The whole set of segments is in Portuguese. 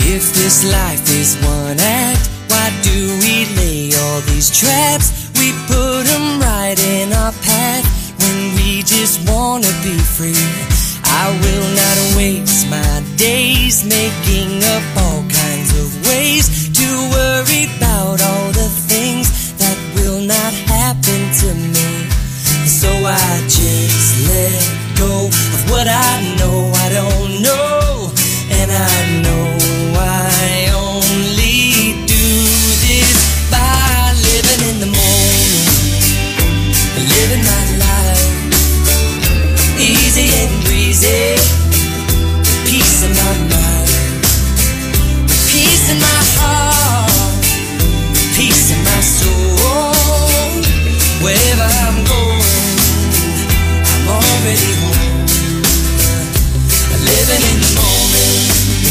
If this life is one act, why do we lay all these traps? We put them right in our path when we just wanna be free. I will not waste my days making up all kinds of ways to worry about all the things that will not happen to me. So I just let go of what I know I don't know, and I know I only do this by living in the moment, living my life easy and breezy, peace in my mind, peace in my heart, peace in my soul. Wherever I'm going, I'm already home, living in the moment.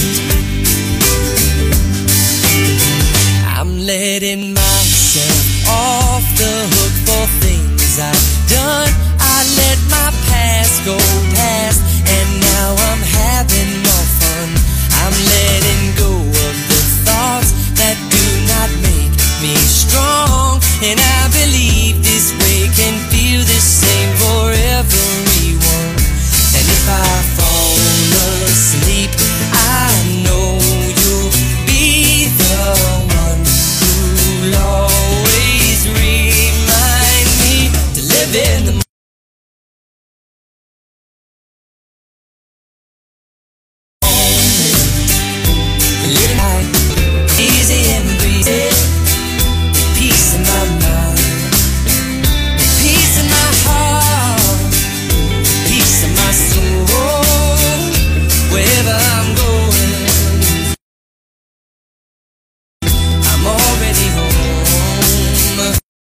I'm letting myself off the hook for things I've done. I let my past go past, and now I'm having more fun. I'm letting go of the thoughts that do not make me strong, and I believe this way can feel the same for everyone. And if I fall asleep, I know you'll be the one who'll always remind me to live in the easy and breezy, peace in my mind, peace in my heart, peace in my soul. Wherever I'm going, I'm already home.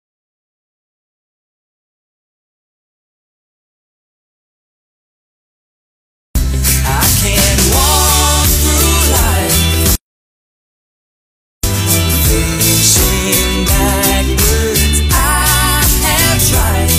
I can't walk through life pushing backwards. I have tried.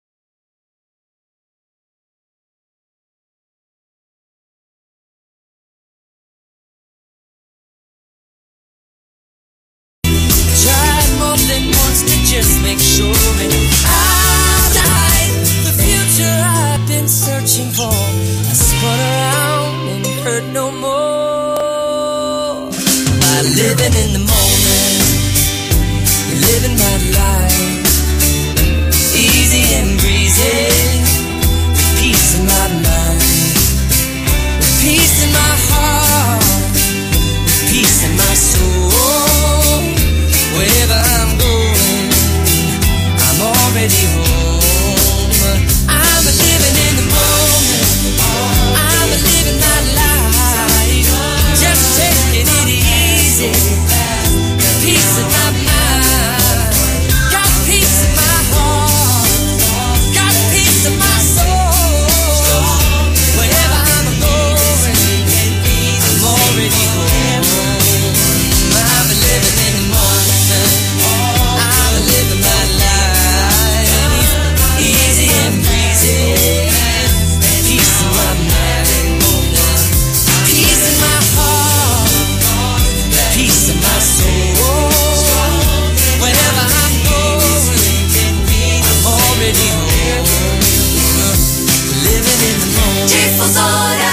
Tried more than once to just make sure that I'm right. The future I've been searching for, I spun around and hurt no more. By living in the moment, living my life easy and breezy, with peace in my mind, with peace in my heart, with peace in my soul. Wherever I'm going, I'm already home. I'm living in the moment, I'm living my life, just taking it easy. Peace in my mind, got peace in my heart, got peace in my soul. Wherever I'm going, I'm already home. I'm living in the moment, I'm living my life easy and breezy. Peace in my mind, peace in my heart, peace in my soul. Wherever I'm going, I'm already home, living in the moment. Difusora.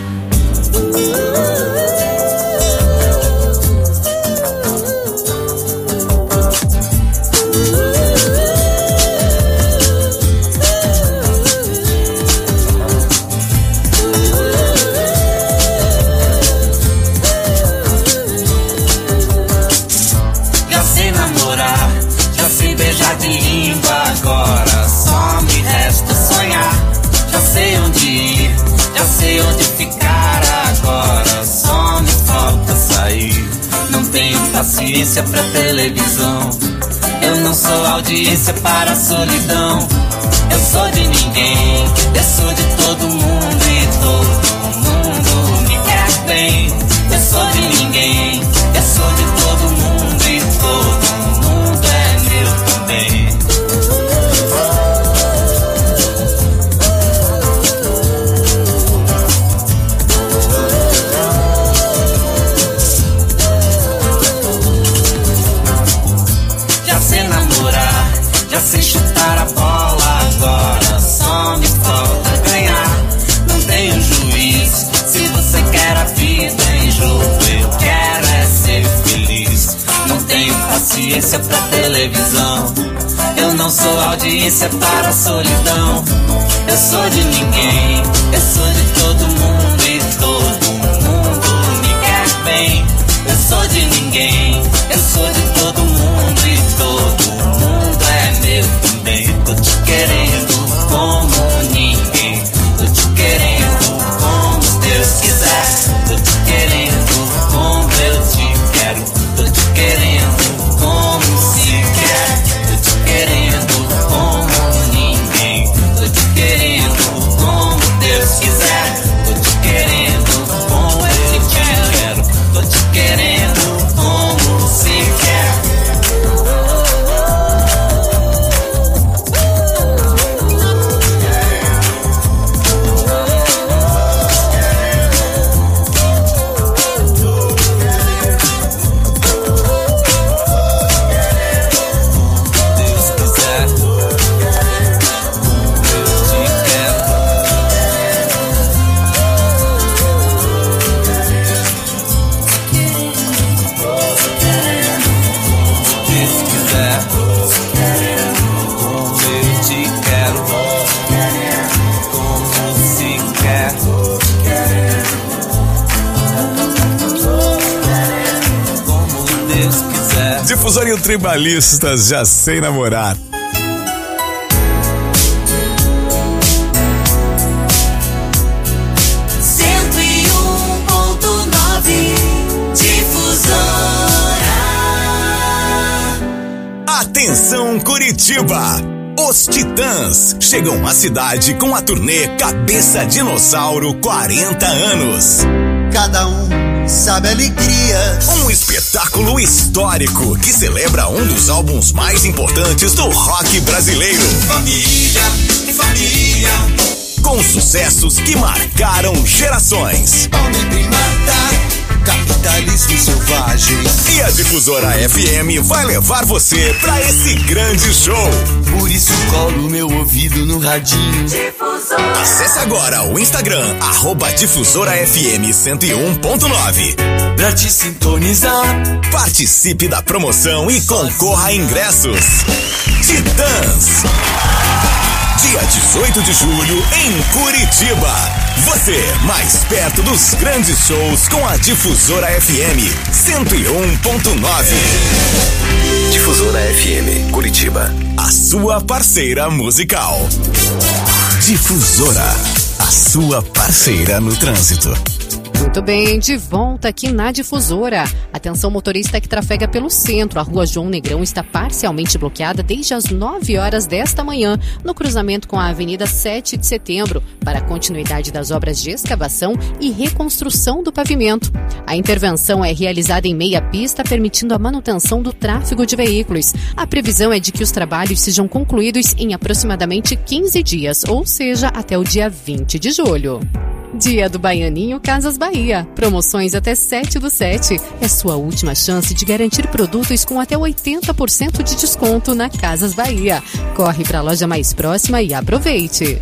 Já sei namorar, já sei beijar de língua, agora só me resta sonhar. Já sei onde ir, já sei onde ficar, agora só me falta sair. Não tenho paciência pra televisão, eu não sou audiência para a solidão. Eu sou de ninguém, eu sou de todo mundo e todo mundo me quer bem. Eu sou de ninguém, eu sou de todo mundo e todo mundo é meu também. audiência pra televisão. Eu não sou audiência para a solidão. Eu sou de ninguém, eu sou de todo mundo e todo mundo me quer bem. Eu sou de ninguém, eu sou de todo mundo e todo mundo é meu também. Tô te querendo como ninguém, tô te querendo como Deus quiser. Tô te querendo como eu te quero, tô te querendo como se quer. Tô te querendo como ninguém, tô te querendo como Deus quiser. Tô te querendo como eu te quero, tô te querendo como se quer. Difusora e o Tribalistas, Já Sei Namorar. Atenção Curitiba! Os Titãs chegam à cidade com a turnê Cabeça Dinossauro 40 anos. Cada um sabe a alegria. Um espetáculo histórico que celebra um dos álbuns mais importantes do rock brasileiro. Família, família. Com sucessos que marcaram gerações. Homem primata, capitalismo selvagem. E a Difusora FM vai levar você pra esse grande show. Por isso colo meu ouvido no radinho. Difusora. Acesse agora o Instagram, @DifusoraFM 101.9. Pra te sintonizar. Participe da promoção e concorra a ingressos. Titãs. Dia 18 de julho em Curitiba. Você mais perto dos grandes shows com a Difusora FM 101.9. Difusora FM Curitiba, a sua parceira musical. Difusora, a sua parceira no trânsito. Muito bem, de volta aqui na Difusora. Atenção motorista que trafega pelo centro. A rua João Negrão está parcialmente bloqueada desde as 9 horas desta manhã, no cruzamento com a Avenida 7 de Setembro, para a continuidade das obras de escavação e reconstrução do pavimento. A intervenção é realizada em meia pista, permitindo a manutenção do tráfego de veículos. A previsão é de que os trabalhos sejam concluídos em aproximadamente 15 dias, ou seja, até o dia 20 de julho. Dia do Baianinho Casas Bahia. Promoções até 7/7. É sua última chance de garantir produtos com até 80% de desconto na Casas Bahia. Corre para a loja mais próxima e aproveite.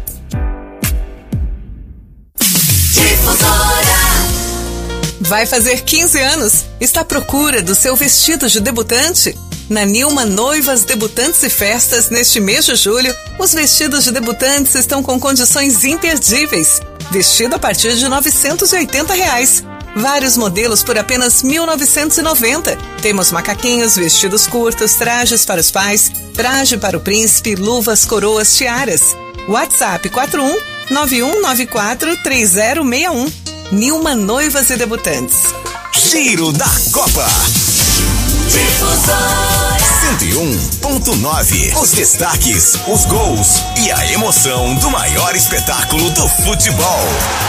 Vai fazer 15 anos? Está à procura do seu vestido de debutante? Na Nilma Noivas, Debutantes e Festas, neste mês de julho, os vestidos de debutantes estão com condições imperdíveis. Vestido a partir de R$ 980. Vários modelos por apenas R$ 1.990. Temos macaquinhos, vestidos curtos, trajes para os pais, traje para o príncipe, luvas, coroas, tiaras. WhatsApp 41-9194-3061. Nilma Noivas e Debutantes. Giro da Copa. Difusora 101.9. Os destaques, os gols e a emoção do maior espetáculo do futebol.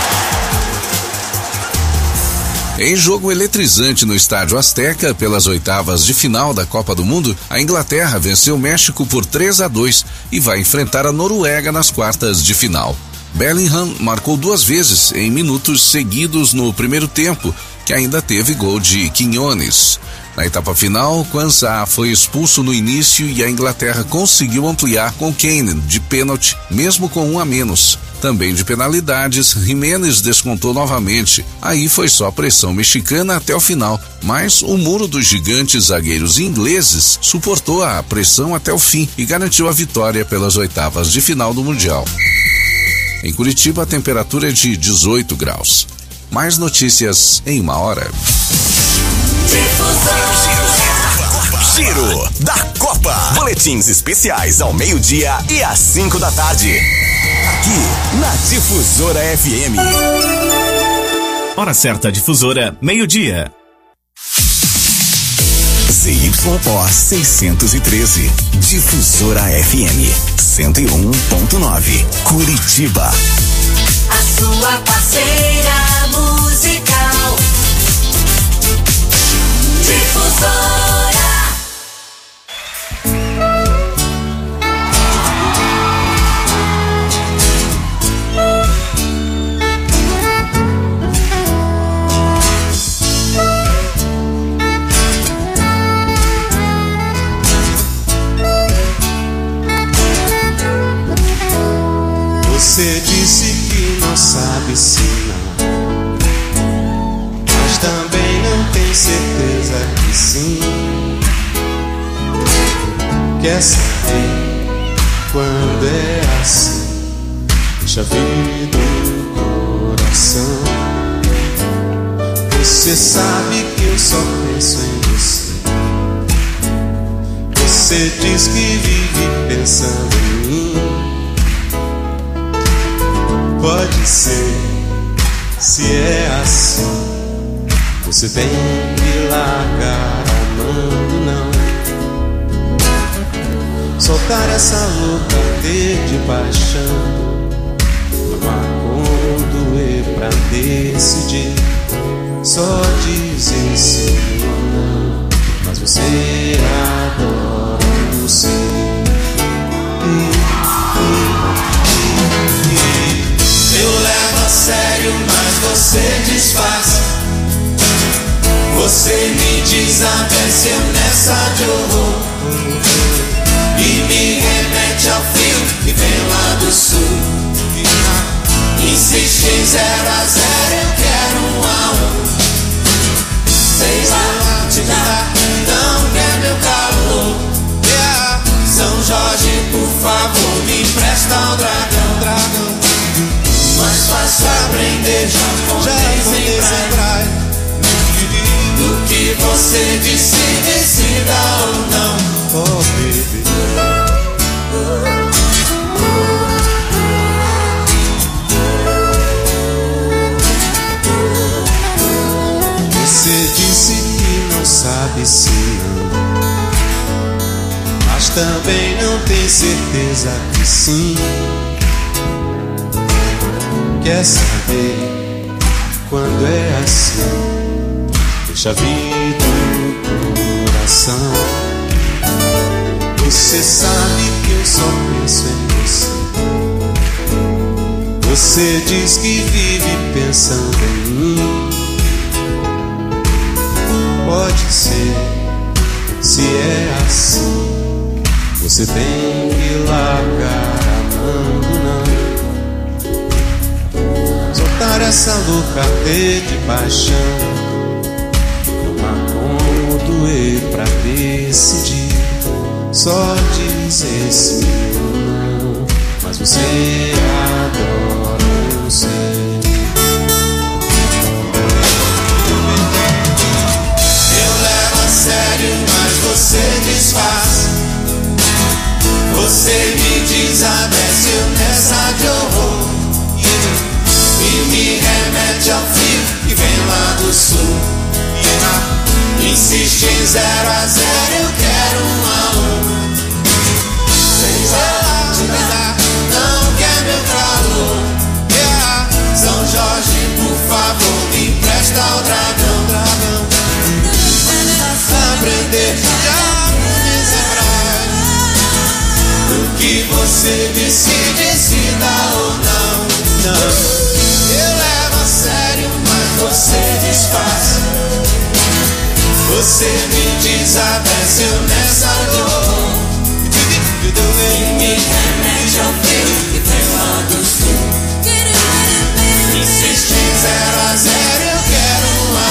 Em jogo eletrizante no Estádio Azteca, pelas oitavas de final da Copa do Mundo, a Inglaterra venceu o México por 3-2 e vai enfrentar a Noruega nas quartas de final. Bellingham marcou 2 vezes em minutos seguidos no primeiro tempo, que ainda teve gol de Quiñones. Na etapa final, Quansah foi expulso no início e a Inglaterra conseguiu ampliar com Kane de pênalti, mesmo com 1 a menos. Também de penalidades, Jiménez descontou novamente. Aí foi só pressão mexicana até o final, mas o muro dos gigantes zagueiros ingleses suportou a pressão até o fim e garantiu a vitória pelas oitavas de final do Mundial. Em Curitiba, a temperatura é de 18 graus. Mais notícias em 1 hora. Giro da Copa. Boletins especiais ao meio-dia e às 5 da tarde. Aqui na Difusora FM. Hora certa, Difusora, meio-dia. ZYO 613. Difusora FM 101.9. Curitiba. A sua parceira musical. Difusora. Você disse que não sabe se não, mas também não tem certeza que sim. Quer saber quando é assim? Deixa vir do coração. Você sabe que eu só penso em você. Você diz que vive pensando em mim. Pode ser, se é assim, você tem que largar a mão, não. Soltar essa louca de paixão. Não há como doer pra decidir. Só dizer sim ou não. Mas você adora o sim. Eu levo a sério, mas você disfarça. Você me desabeceu nessa de horror e me remete ao frio que vem lá do sul. Insiste em 0 a 0, eu quero 1 a 1. Sei lá, te dá, não quer meu calor. São Jorge, por favor, me empresta o dragão. Mais fácil aprender japonês em praia do que você disse, decida ou não. Oh, baby. Você disse que não sabe se não, mas também não tem certeza que sim. Quer saber quando é assim? Deixa vir do coração. Você sabe que eu só penso em você. Você diz que vive pensando em mim. Pode ser, se é assim, você tem que largar a mão, não. Soltar essa louca de paixão. Não há como doer pra decidir. Só dizer sim ou não. Mas você adora o sim. Eu levo a sério, mas você disfarça. Você me desabeceu nessa de horror e me remete ao frio que vem lá do sul. Insiste em 0 a 0, eu quero 1 a 1. Sei lá, te dá, não quer meu calor. São Jorge, por favor, me empresta o dragão. Aprender japonês em praia do que você decide, decida ou não. amanhã. Eu levo a sério, mas você desfaz. Você me desabeceu nessa dor. E me remete ao frio que vem lá do sul. Insiste em 0-0, eu quero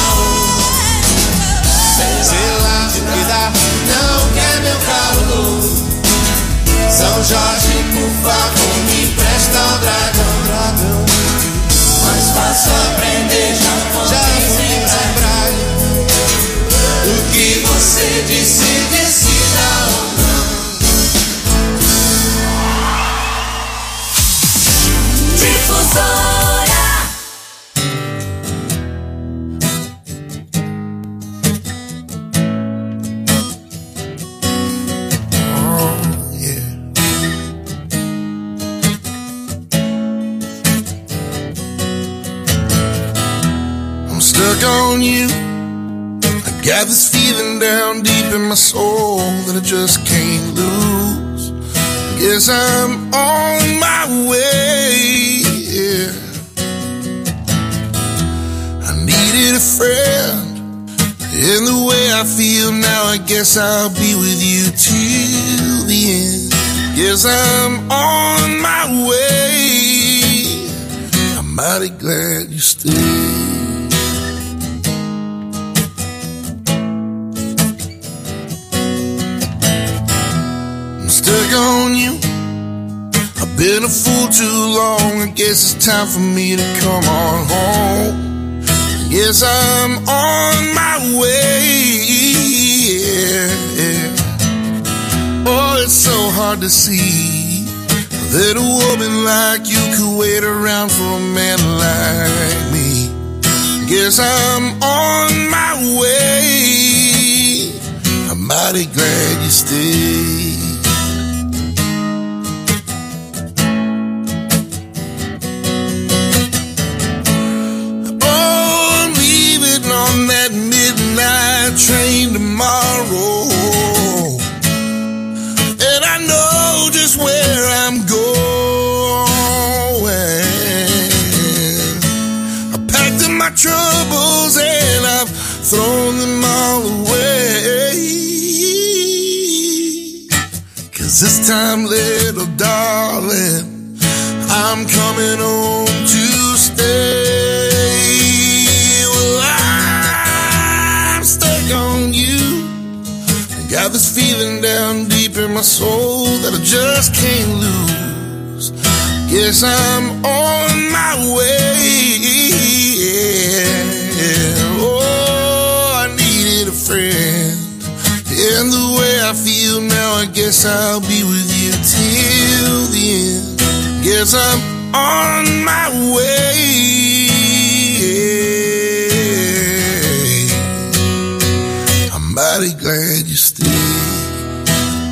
1-1. Sei lá o que dá, não quer meu calor. São Jorge, por favor, me empresta o dragão. Mais fácil aprender, já lembrar. O que você disse, decida ou não. Difusora. Oh, yeah. I'm stuck on you. Got this feeling down deep in my soul that I just can't lose. Guess I'm on my way, yeah. I needed a friend, and the way I feel now, I guess I'll be with you till the end. Guess I'm on my way. I'm mighty glad you stayed. Stuck on you. I've been a fool too long. I guess it's time for me to come on home. I guess I'm on my way, yeah. Oh, it's so hard to see that a woman like you could wait around for a man like me. Guess I'm on my way. I'm mighty glad you stayed. On that midnight train tomorrow, and I know just where I'm going. I packed up my troubles and I've thrown them all away. 'Cause this time, little darling, I'm coming home to stay. On you, I got this feeling down deep in my soul that I just can't lose. Guess I'm on my way, yeah. Oh, I needed a friend, and the way I feel now, I guess I'll be with you till the end. Guess I'm on my way, yeah. Mighty glad you stayed.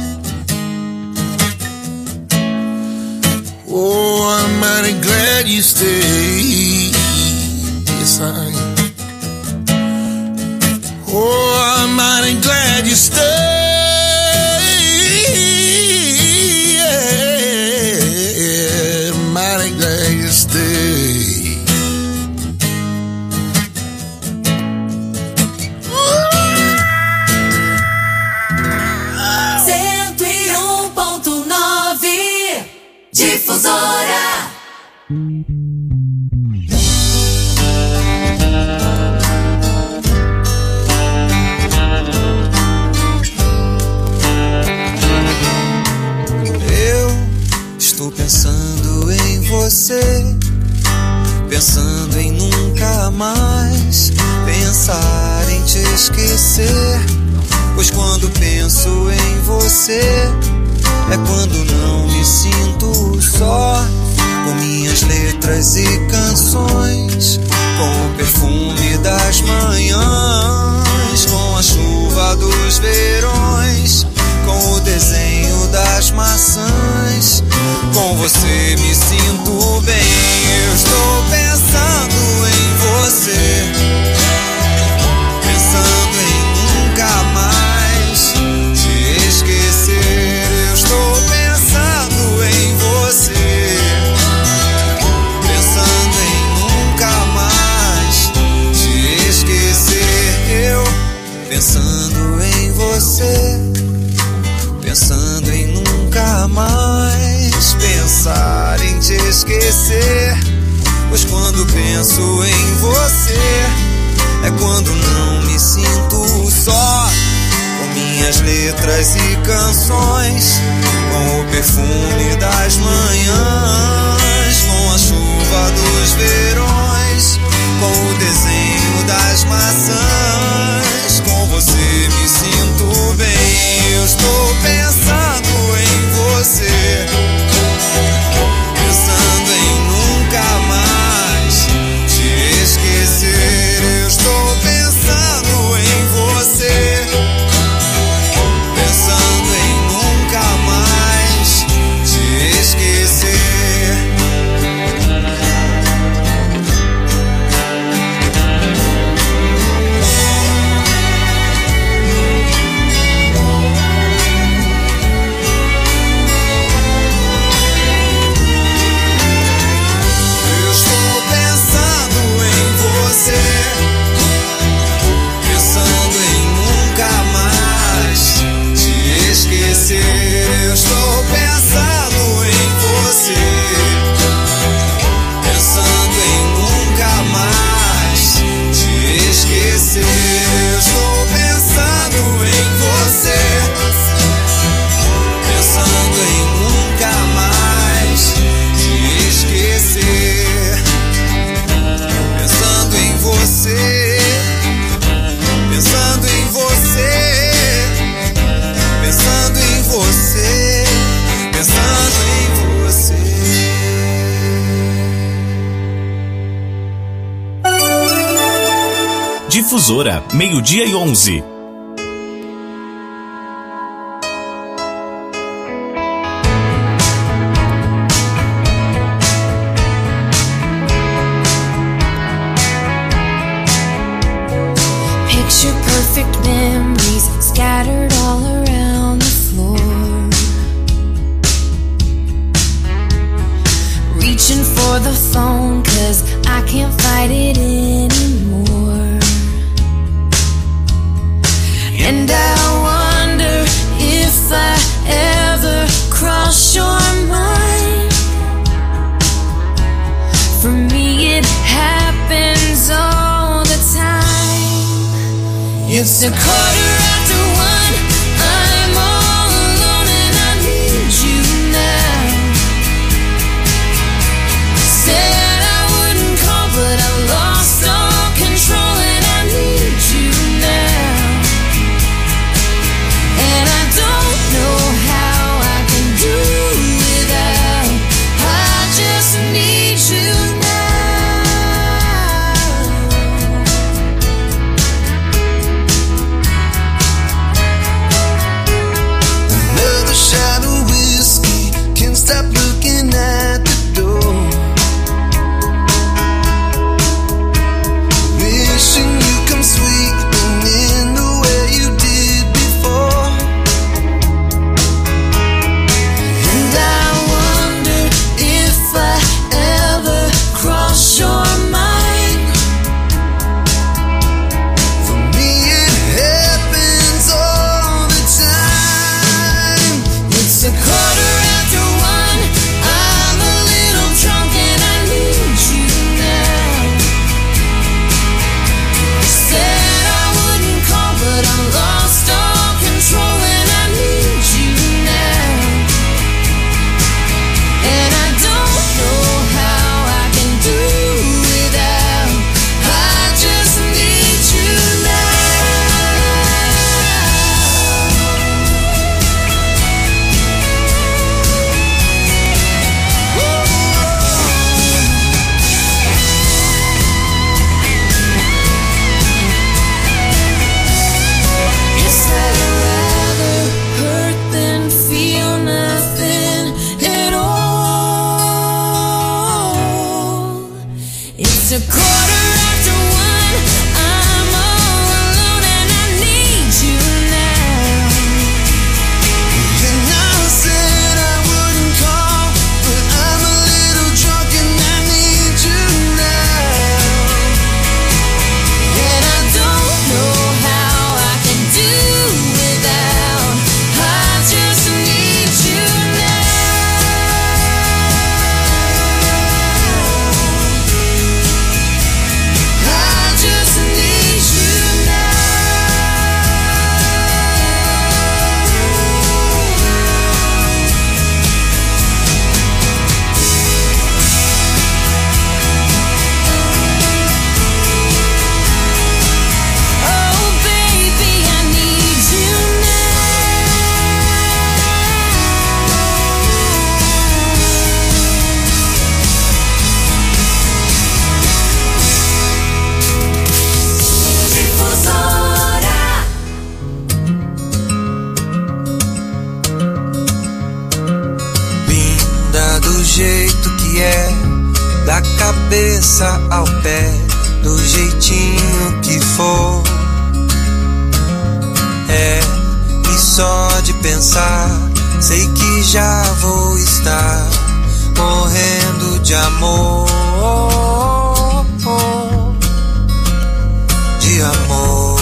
Oh, I'm mighty glad you stayed. Yes, I am. Oh, I'm mighty glad you stayed. Yeah, mighty glad you stayed. 101.9 Difusora. Estou pensando em você, pensando em nunca mais pensar em te esquecer. Pois quando penso em você, é quando não me sinto só. Com minhas letras e canções, com o perfume das manhãs, com a chuva dos verões, com o desenho das maçãs. Com você me sinto bem. Eu estou pensando em você, pensando em nunca mais te esquecer. Eu estou pensando em você, pensando penso em você é quando não me sinto só, com minhas letras e canções, com o perfume das manhãs, com a chuva dos verões, com o desenho das maçãs. Com você me sinto bem, eu estou pensando em você, pensando em nunca mais te esquecer. Eu estou pensando em você, pensando em nunca mais te esquecer. Eu estou pensando em você, pensando em nunca mais te esquecer. Eu estou pensando em você, pensando em nunca mais te esquecer. Eu estou pensando em você, pensando em nunca mais te esquecer. Pensando em você, pensando em você, pensando em você, pensando em você. Difusora, 12:11. Picture perfect memories scattered all around the floor. Reaching for the phone 'cause I can't fight it anymore. And I wonder if I ever cross your mind. For me it happens all the time. It's 1:15. I'm all alone and I need you now. Said I wouldn't call but I lost all control and I need you now. And I don't know how I can do without. I just need you now. cabeça ao pé, do jeitinho que for. E só de pensar, sei que já vou estar morrendo de amor, de amor.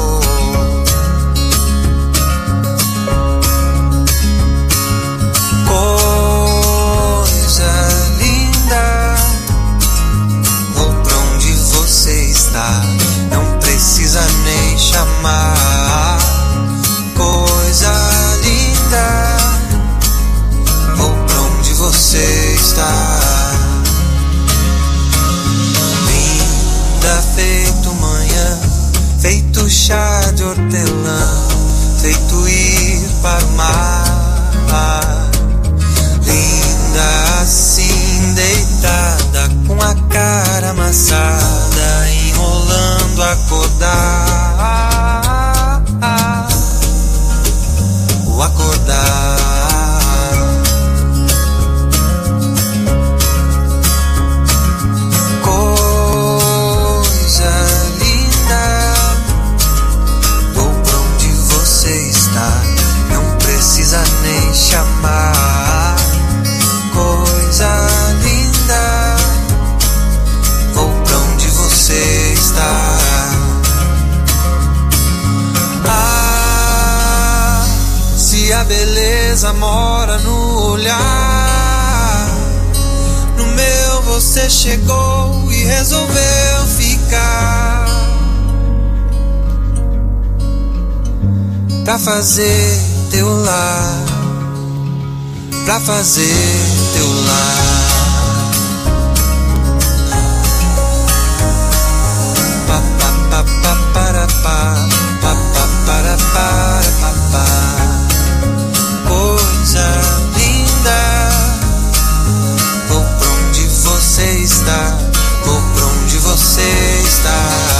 Coisa linda, vou pra onde você está, não precisa nem chamar. Coisa linda, vou pra onde você está. Linda feito manhã, feito chá de hortelã, feito ir para o mar. Linda assim deitada, com a cara amassada, enrolando acordar. O acordar. Coisa linda, vou pra onde você está, não precisa nem chamar. Coisa linda, vou pra onde você está. Se a beleza mora no olhar, no meu você chegou e resolveu ficar, pra fazer teu lar, pra fazer teu lar. Pa pa pa pa para pa, pa pa para pa pa. Coisa linda, vou pra onde você está, vou pra onde você está.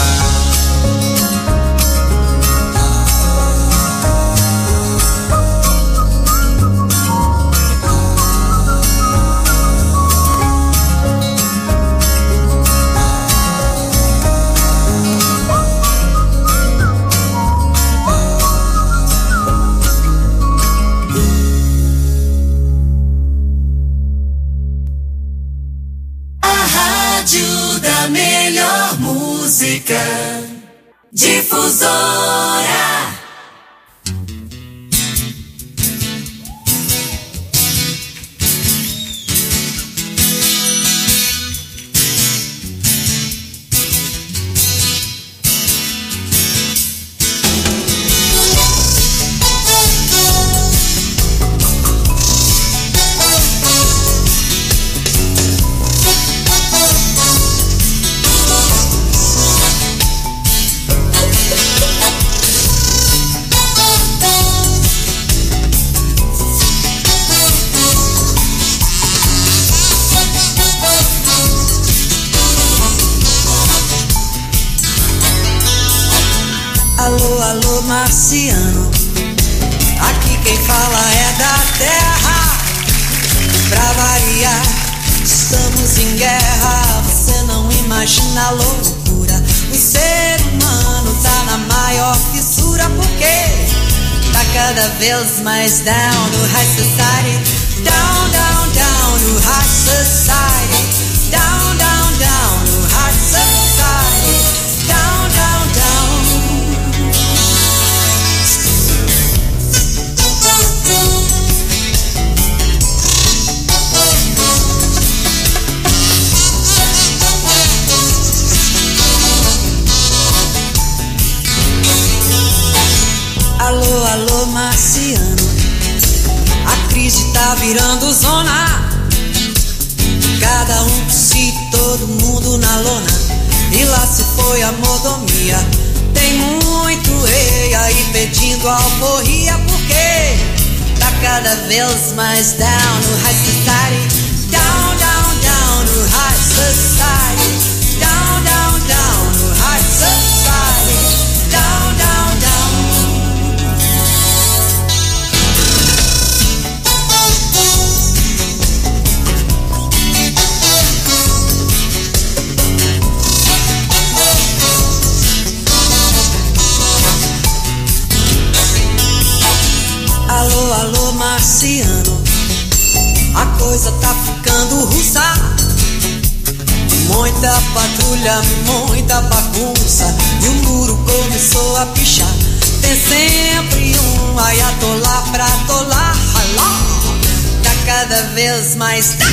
Música Difusora. Alô, alô, marciano, aqui quem fala é da terra. Pra variar, estamos em guerra, você não imagina a loucura. O ser humano tá na maior fissura, porque tá cada vez mais down no high society. Down, down, down no high society. Down, down, down no high society. Down, down, down. Alô, alô, marciano, a crise tá virando zona. Cada um por si, todo mundo na lona. E lá se foi a mordomia. Tem muito rei aí pedindo alforria, porque tá cada vez mais down no high society. Down, down, down no high society. Down, down, down no high society. Down, down, down. marciano. A coisa tá ficando russa. Muita patrulha, muita bagunça. E o muro começou a pichar. Tem sempre um ayatollah pra atolar. Tá cada vez mais down.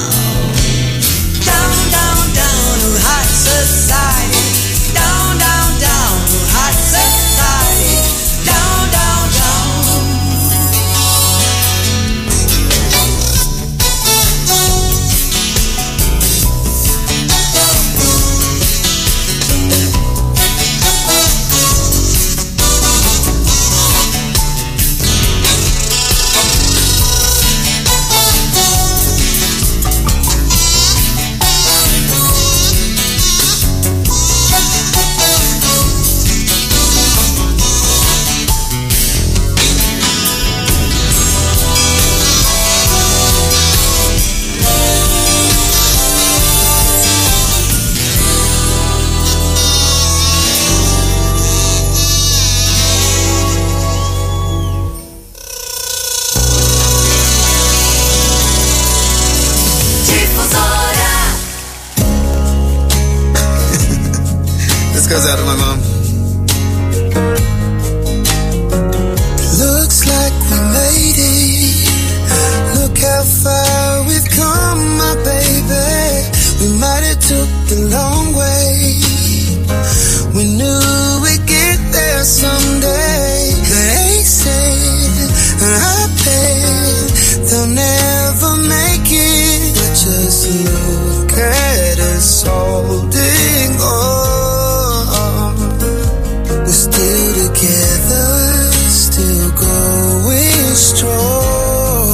Down, down, down no high society. Down, down, down no high society. Down, down, down. Goes out to my mom. Looks like we made it. Look how far we've come, my baby. We might have took the long way. We knew we'd get there someday. They said, I bet they'll never make it. But just look at us holding on. We're still together, still going strong.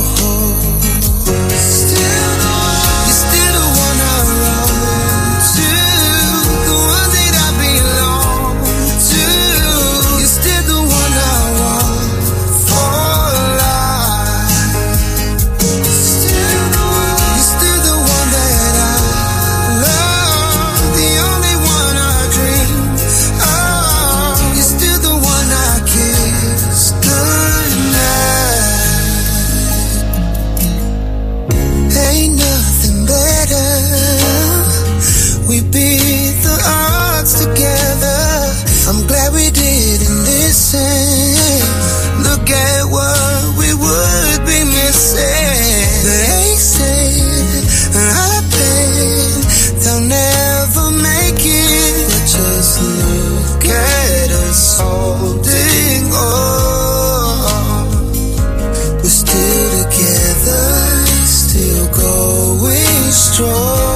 Still the one, you're still the one I run to, the one that I belong to. You're still the one I want for life. Still the one, you're still the one that I love, the only one I dream of. You're still the one I kiss goodnight. Ain't nothing better. We beat the odds together. I'm glad we didn't listen. Look at what we would be missing. They said, I bet they'll never make it. But just look at us holding on. We're still together, still going strong.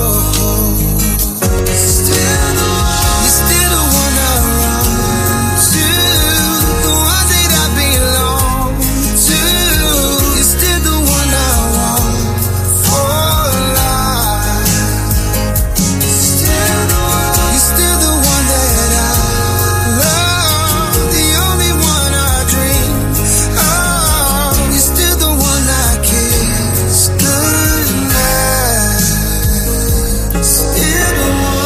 Still the one, you're still the one I run to, the one that I belong to. You're still the one I want for life. Still the one, you're still the one that I love, the only one I dream of. You're still the one I kiss goodnight. Still the one.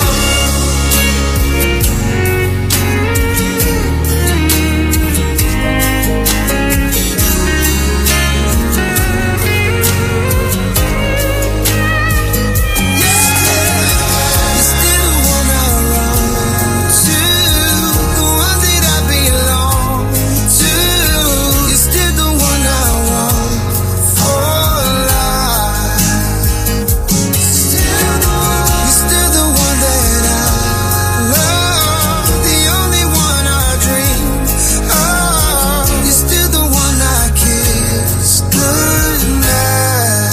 You're still the one I run to, the one that I belong to. You're still the one I want for life. Still the one, you're still the one that I love, the only one I dream of. You're still the one I kiss goodnight.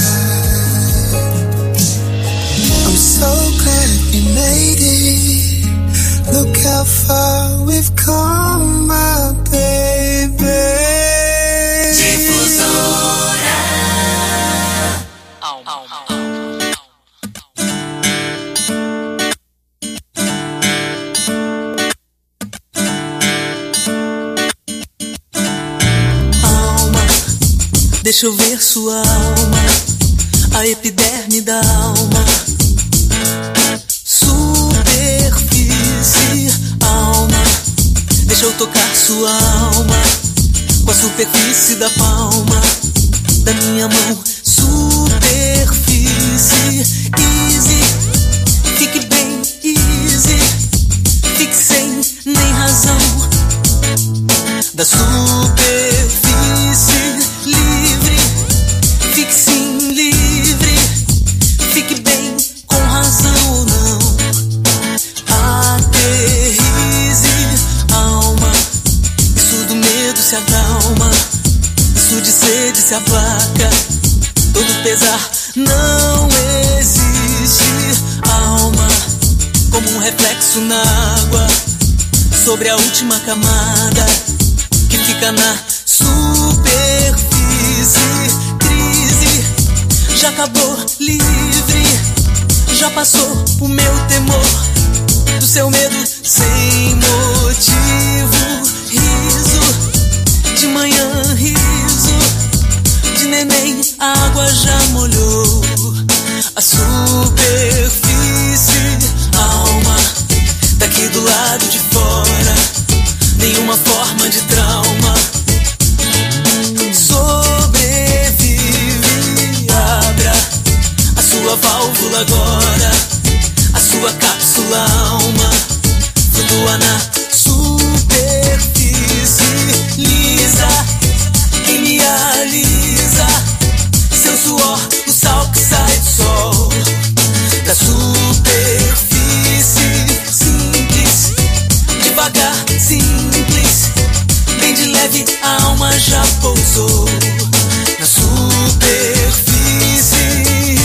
I'm so glad we made it. Look how far we've come, my baby. Alma, deixa eu ver sua alma, a epiderme da alma. Superfície, alma, deixa eu tocar sua alma, com a superfície da palma. da minha mão. Superfície, easy, fique bem, easy, fique sem nem razão. Da superfície, livre, fique sim livre, fique bem com razão ou não. Aterrize, alma, isso do medo se acalma, isso de sede se aplaca, todo pesar não existe. Alma, como um reflexo na água, sobre a última camada que fica na superfície. Crise, já acabou, livre, já passou o meu temor, do seu medo sem motivo. Riso, de manhã riso, de neném a água já molhou a superfície. Alma, daqui do lado de fora, nenhuma forma de trauma. Sobrevive, abra a sua válvula agora, a sua cápsula alma, flutua na superfície. Lisa, quem me alisa, seu suor, o sal que sai do sol. Da superfície, simples, devagar, simples, bem de leve, a alma já pousou na superfície.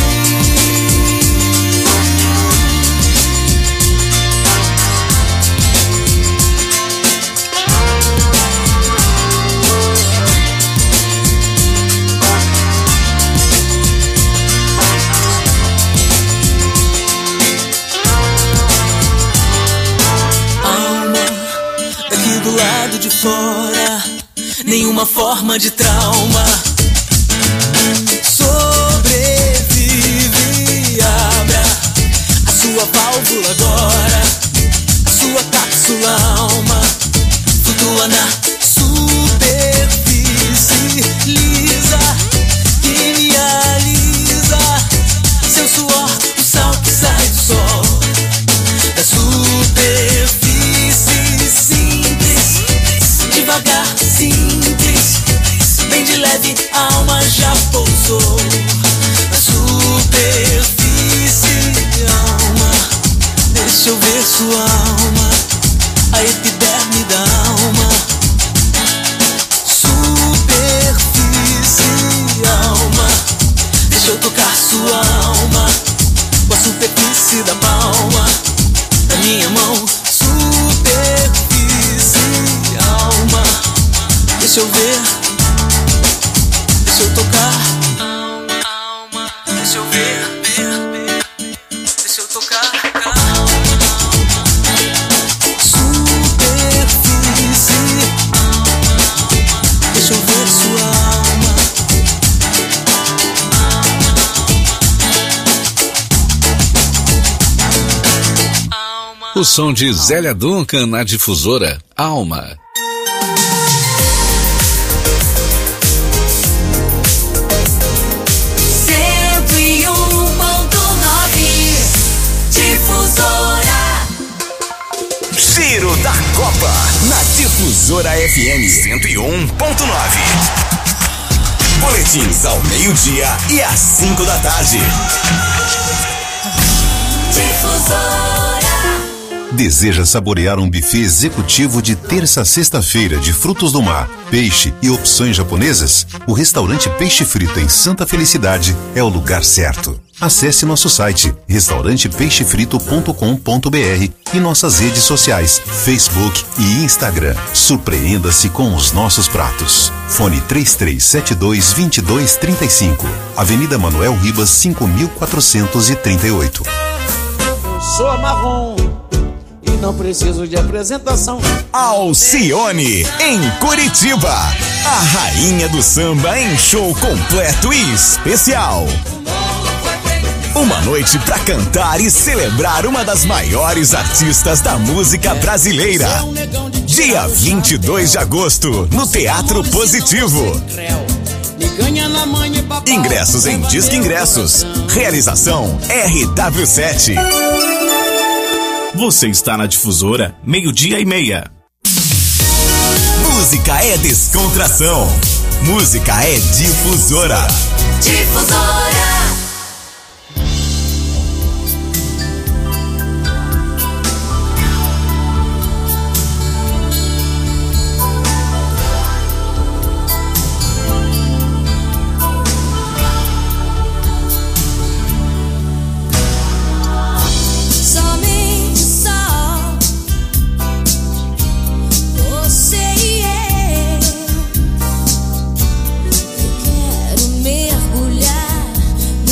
Do lado de fora, nenhuma forma de trauma. Sobrevive, abra a sua válvula agora, a sua cápsula alma, flutua na superfície. Lisa, que me alisa, seu suor, o sal que sai do sol. Da superfície, simples, devagar, simples, bem de leve, a alma já pousou na superfície. Alma, deixa eu ver sua alma, a epiderme da alma. Superfície, alma, deixa eu tocar sua alma, com a superfície da palma da minha mão. Superfície, alma, deixa eu ver, deixa eu tocar. Alma, deixa eu ver, deixa eu tocar. Superfície, deixa eu ver sua alma. O som de Zélia Duncan na difusora Alma. Giro da Copa na Difusora FM 101.9. Boletins ao meio-dia e às 5 da tarde. Difusora. Deseja saborear um buffet executivo de terça a sexta-feira de frutos do mar, peixe e opções japonesas? O restaurante Peixe Frito em Santa Felicidade é o lugar certo. Acesse nosso site restaurantepeixefrito.com.br e nossas redes sociais, Facebook e Instagram. Surpreenda-se com os nossos pratos. Fone 3372-2235. Avenida Manuel Ribas, 5438. Eu sou marrom e não preciso de apresentação. Alcione, em Curitiba. A rainha do samba em show completo e especial. Uma noite pra cantar e celebrar uma das maiores artistas da música brasileira. Dia 22 de agosto, no Teatro Positivo. Picanha na mãe e papai. Ingressos em Disque Ingressos. Realização RW7. Você está na Difusora, 12:30. Música é descontração. Música é Difusora. Difusora. Mergulhar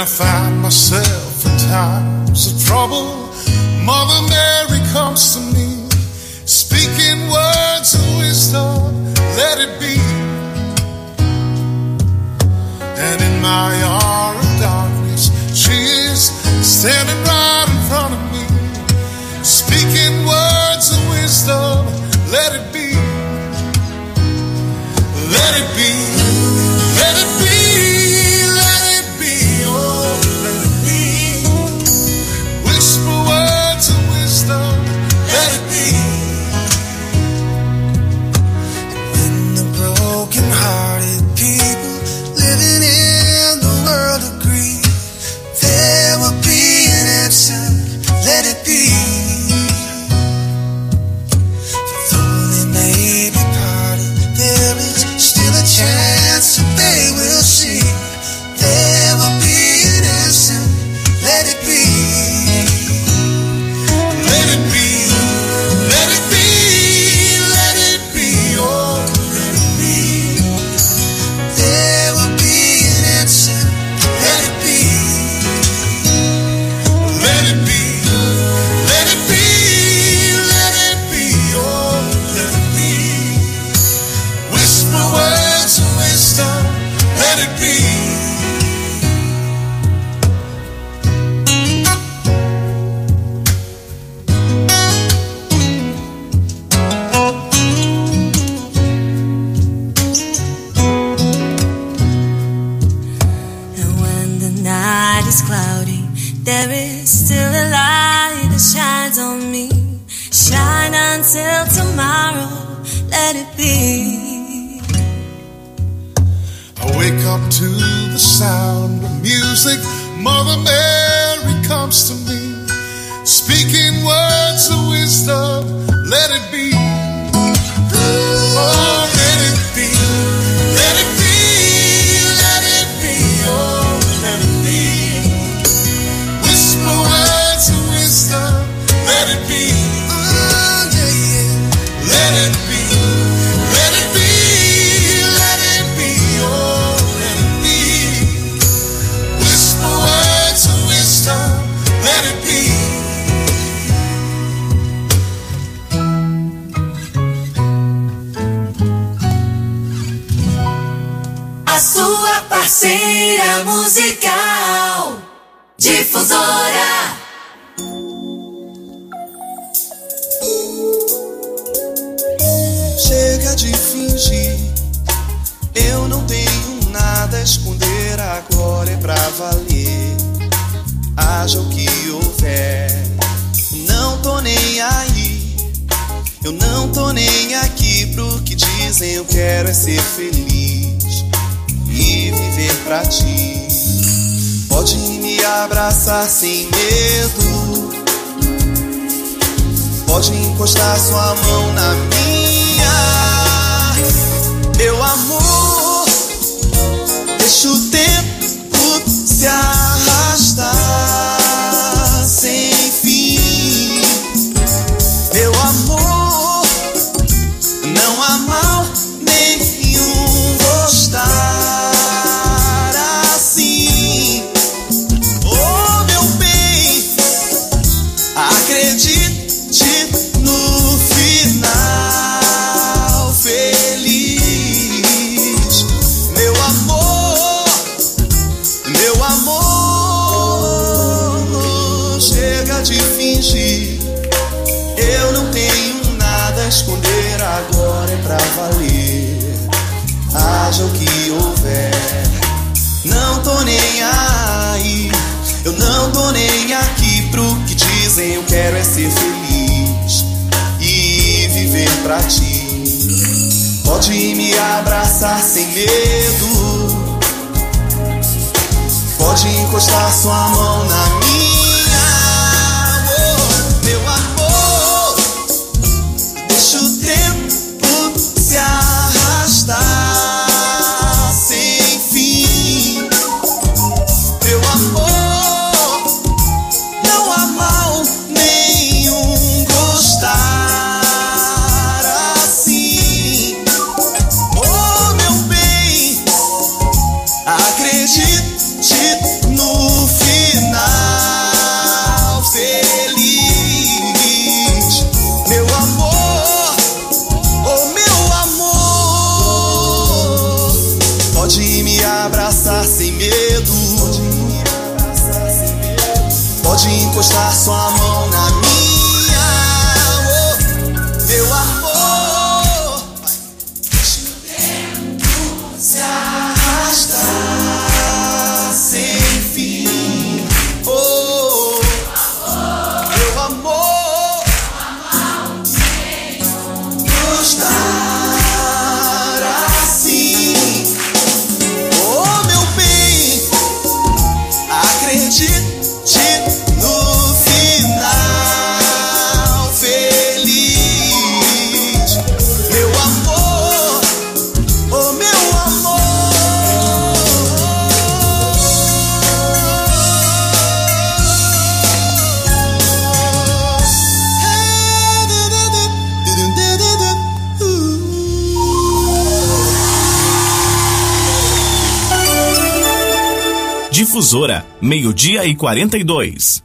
find myself in times of trouble, Mother Mary comes to me, speaking words of wisdom, let it be. And in my hour of darkness, she is standing right in front of me, speaking words of wisdom, let it be. Let it be, let it be, let it be, oh, let it be. Whisper words of wisdom, let it be. When the broken-hearted people living in the world agree, there will be an answer, let it be. Though they may be parted, there is still a chance that they will see. There will be an answer, let it be. Let it be, let it be, let it be, oh, let it be. There will be an answer, let it be. Let it be, let it be, let it be, oh, let it be. Whisper words of wisdom, let it be. And when the night is cloudy, there is still a light that shines on me. Shine until tomorrow, let it be. I wake up to the sound of music, Mother Mary comes to me, speaking words of wisdom, let it be. Oh, let it be, let it be, let it be, oh, let it be. Whisper words of wisdom, let it be. Oh, yeah, yeah. Let it be, let it be, let it be, oh, let it be. Whisper words of wisdom, let it be. A sua parceira musical, Difusora. Chega de fingir, eu não tenho nada a esconder, agora é pra valer. Haja o que houver, não tô nem aí. Eu não tô nem aqui pro que dizem, eu quero é ser feliz e viver pra ti. Pode me abraçar sem medo, pode encostar sua mão na minha. Meu amor, deixa o tempo se arrastar sem fim. Meu amor, não há mal nenhum gostar assim. Oh, meu bem, acredite no final feliz. Meu amor, chega de fingir. Eu não tenho nada a esconder, agora é pra valer. Haja o que houver, não tô nem aí. Eu não tô nem aqui pro que dizem, eu quero é ser feliz e viver pra ti. Pode me abraçar sem medo, pode encostar sua mão na minha. Oh, meu amor, deixa o tempo se arrastar sem fim. Meu amor, não há mal nenhum gostar assim. Oh, meu bem, acredite no Difusora, 12:42.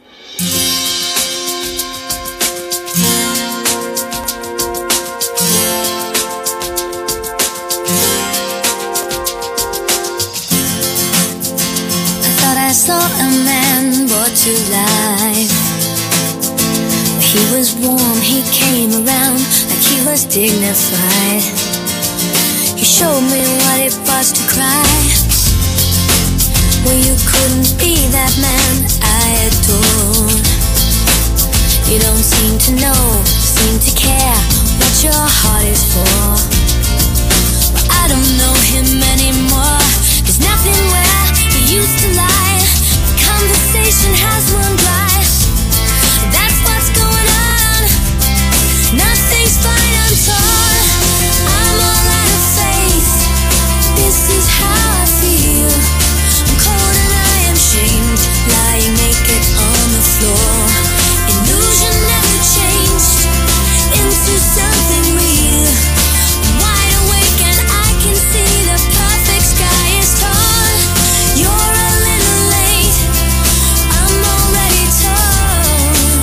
I saw a man brought to life. He was warm, he came around like he was dignified. He showed me what it was to cry. Well, you couldn't be that man I adored. You don't seem to know, seem to care what your heart is for. Well, I don't know him anymore. There's nothing where he used to lie. Conversation has run dry. That's what's going on. Nothing's fine, I'm torn. I'm all out of faith. This is how I feel. I'm cold and I am shamed, lying naked on the floor. Illusion never changed into something real. I'm wide awake and I can see the perfect sky is torn. You're a little late, I'm already torn.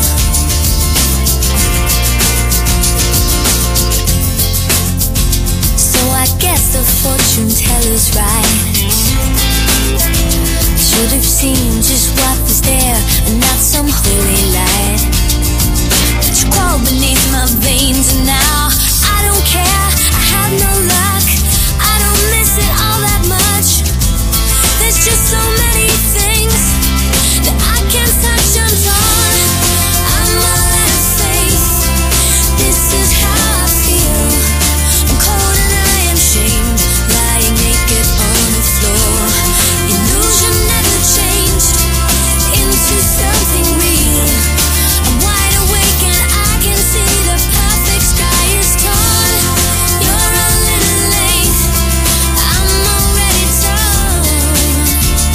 So I guess the fortune teller's right. Should have seen just what was there and not some holy light. But you crawl beneath my veins and now I don't care, I have no luck. I don't miss it all that much. There's just so many things that I can't touch, I'm torn. I'm all out of faith. This is how I feel. I'm cold and I am shamed, lying naked on the floor. Illusion never changed into something real. I'm wide awake and I can see the perfect sky is torn. You're a little late, I'm already torn.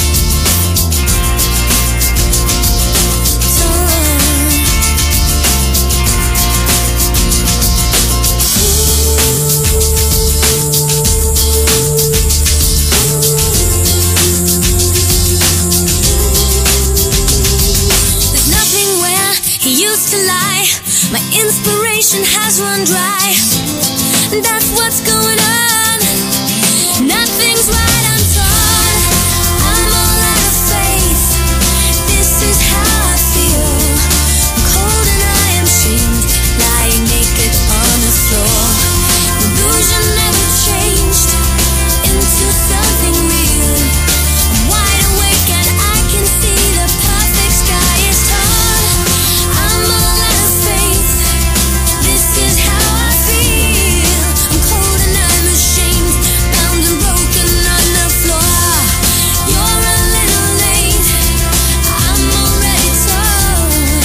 There's nothing where he used to lie. My inspiration has run dry. That's what's going on. Nothing's right, I'm torn. I'm all out of faith. This is how I feel. I'm cold and I am shamed, lying naked on the floor. Illusion never changed into something real. I'm wide awake and I can see the perfect sky is torn. I'm all out of faith. This is how I feel. I'm cold and I'm ashamed, bound and broken on the floor. You're a little late, I'm already torn.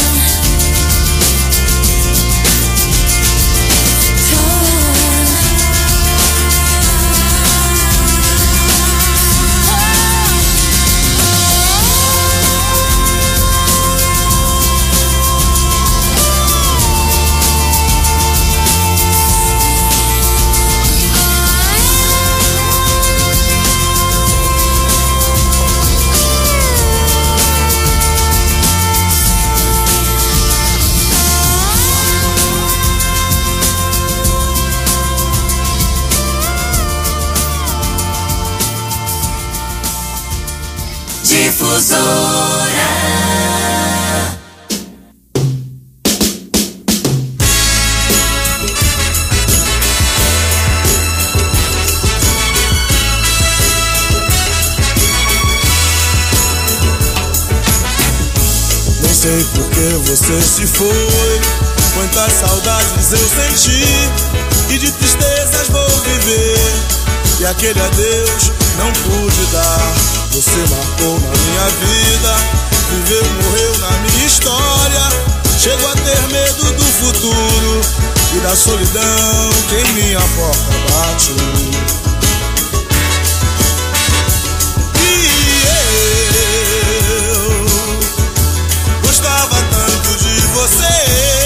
Difusora. Nem sei por que você se foi. Quantas saudades eu senti e de tristezas vou viver. E aquele adeus não pude dar. Você marcou na minha vida, viveu, morreu na minha história. Chego a ter medo do futuro e da solidão que em minha porta bate. E eu gostava tanto de você,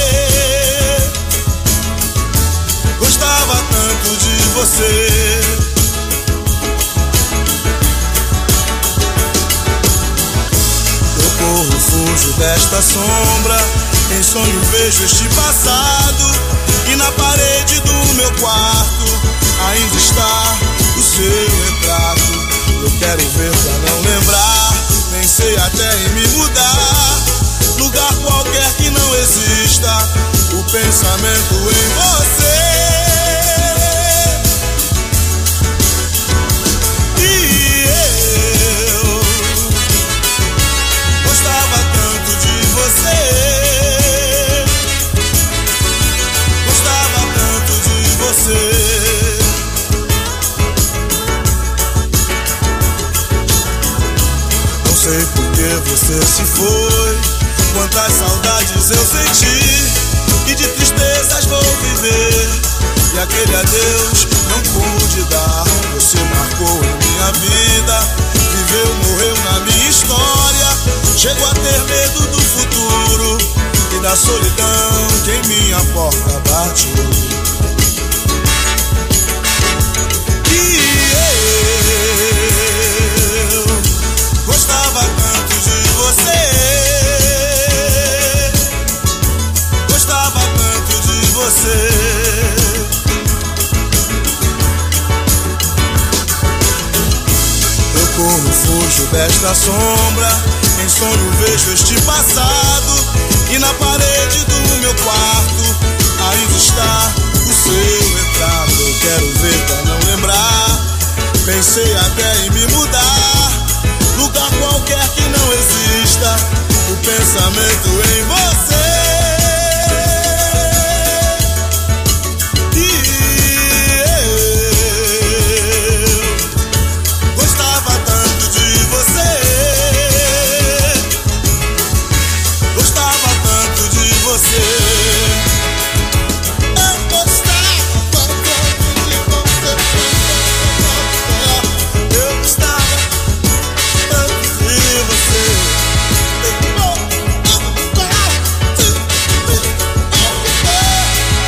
gostava tanto de você. desta sombra. Em sonho vejo este passado, e na parede do meu quarto ainda está o seu retrato. Eu quero ver pra não lembrar, pensei até em me mudar, lugar qualquer que não exista o pensamento em você. E eu gostava tanto de você, gostava tanto de você. Não sei por que você se foi, quantas saudades eu senti, e de tristezas vou viver, e aquele adeus não pude dar. Você marcou em minha vida, viveu, morreu na minha história. Chego a ter medo do futuro e da solidão que em minha porta bate. E eu gostava tanto de você, gostava tanto de você. Eu corro, fujo desta sombra, em sonho vejo este passado, e na parede do meu quarto ainda está o seu retrato. Eu quero ver pra não lembrar, pensei até